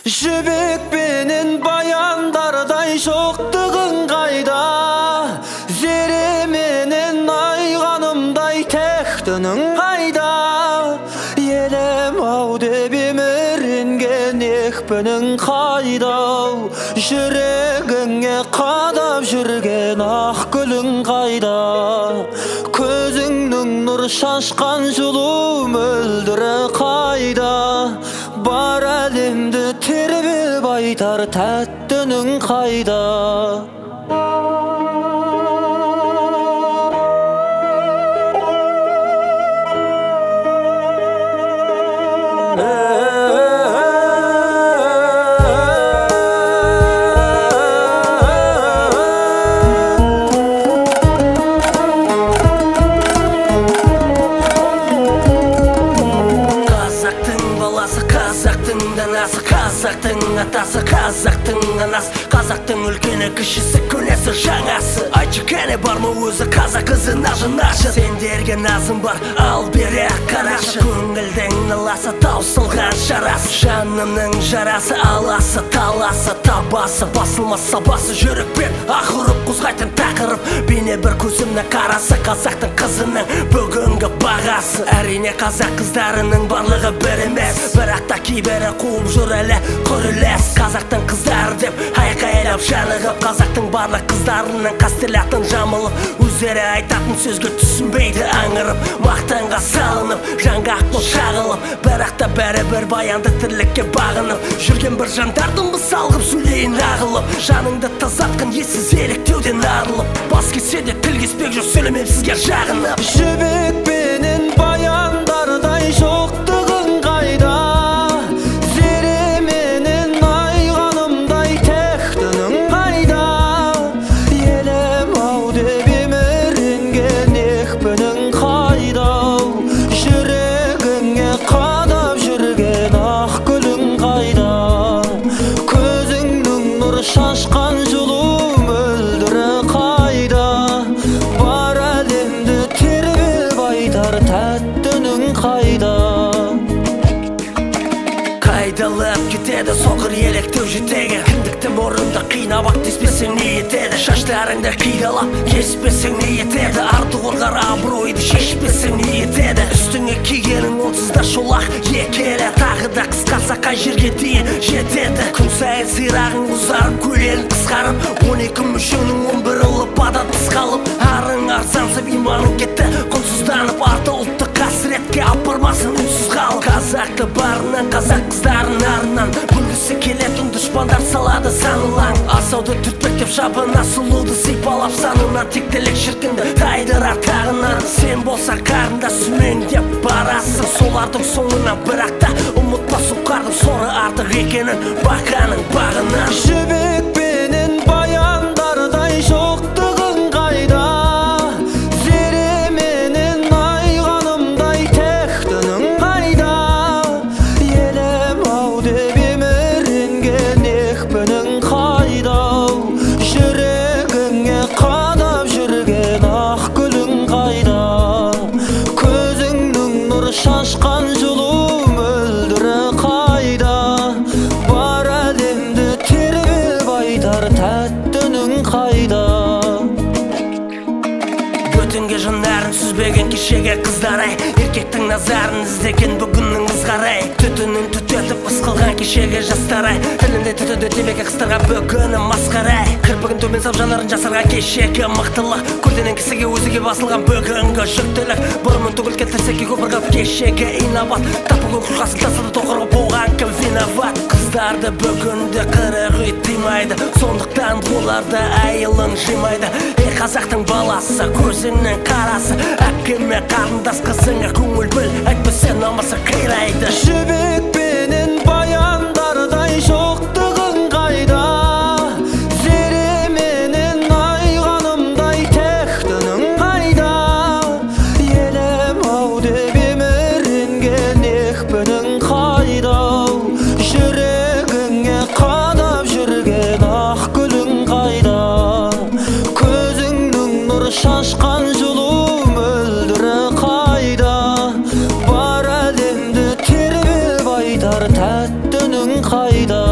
Жібек пенен баяндардай жоқтығың қайда? Зере менен айғанымдай тектінің қайда? Елем ау деп еміренген екпінің қайда? Жүрегіңе қадап жүрген ақ гүлің қайда? Көзіңнің нұр шашқан жылу мөлдірі қайда? Бар әлемді тербеп айтар тәттінің қайда? Қазақтың данасы, қазақтың атасы, қазақтың анасы, қазақтың үлкені, кішісі, көнесі, жаңасы. Айтшы кәне бар ма өзі қазақ қызы нажы-нажы? Сендерге назым бар, ал бере қарашы. Көңілдің наласы, таусылған жарасы, жанымның жарасы, аласы, таласы, табасы, басылмас сабасы, жүрекпен ақ ұрып қозғайтын тақырып. Бейне бір көзімнің қарасы, қазақтың қызының бүгінгі бағасы. Әрине қазақ қыздарының барлығы бір емес, бірақ та кейбірі қуып жүр әлі көрілес. Қазақтың қыздар деп айқайлап жанығып, қазақтың барлық қыздарының қастелатын жамылып, өздері айтатын сөзге түсінбейді аңырып, мақтанға салынып, жанға ақыл шағылып, бірақ та бәрібір баянды тірлікке бағынып жүрген бір жандардың мысалғып сөйлейін ағылып, жаныңды тазартқан ессіз еліктеуден арылып, бас кесе де тіл кеспек жүр сөйлемеп сізге жағынып. Жібек пенен баяндардай жоқтығың қайда? Зере менен айғанымдай тектінің қайда? Елем ау деп еміренген екпінің қайда? Жүрегіңе қадап жүрген ақ гүлің қайда? Көзіңнің нұр шашқан жылу мөлдірі қайда? Бар әлемді тербеп айтар тәттінің қайда? Қайдалып кетеді соқыр електеу жетегі, кіндікті мұрынды қинап теспесең не етеді? Шаштарыңды қидалап кеспесең не етеді? Арты қорғар абыройды шешпесең не етеді? Үстіңе кигенің онсыз да шолақ екелі, тағы да қысқарса қай жерге дейін жетеді? Күн сайын сирағың ұзарып, көйлегің қысқарып, 12 мүшеңнің 11-і бадан тыс қалып, арың арзансып, иманың кетті құнсызданып, арты ұлтты қасіретке апармасын үнсіз қалып. Қазақты барынан, қазақ қыздарын арынан бүлгісі келетін дұшпандар салады санылаң. Асауды түртпектеп шабына сұлуды сипалап, санынан тектелек шіркінді тайдырар тағынан. Сен болсаң қарында сүмеңдеп барасың солардың соңынан, бірақ та ұмытпа сұңқардың соры артық екенін бақаның бағынан. Жібек пенен баяндардай жоқтығың қайда? Зере менен айғанымдай тектінің қайда? Елем ау деп еміренген екпінің қайда? Жүрегіңе қадап жүрген ақ гүлің қайда? Көзіңнің нұр шашқан жылу мөлдірі қайда? Бар әлемді тербеп айтар тәттінің қайда? Бөтінге жанарын сүзбеген кешеге қыздарай, еркектің назарын іздеген бүгіннің ызғарай, түтінін түтетіп ысқылған кешеге жастарай, тілінде түтінді темекі қыстарға бүгіні масқарай, кірпігін төмен сап жанарын жасырған кешеге мықтылық, көлденең кісіге өзіге басылған бүгінгі жүктілік, бұрымын түгіл келтірсеке көпіргіп кешеге инабат, тапығын құрғасын тасыды тоқырғы болған кім виноват? Қыздарды бүгінді қырық үй тимайды, сондықтан оларды айылын жимайды. Қазақтың баласы, көзіңнің қарасы, әкеме қарындас қызыңа көңіл біл, әйтпесе намысы қирайды. Жібек пенен баяндардай жоқтығың қайда? Зере менен айғанымдай тектінің қайда? Елем ау деп еміренген екпінің қайда? Жүрегіңе қадап жүрген ақ гүлің қайда? Шашқан жылу мөлдірі қайда? Бар әлемді тербеп айтар тәттінің қайда?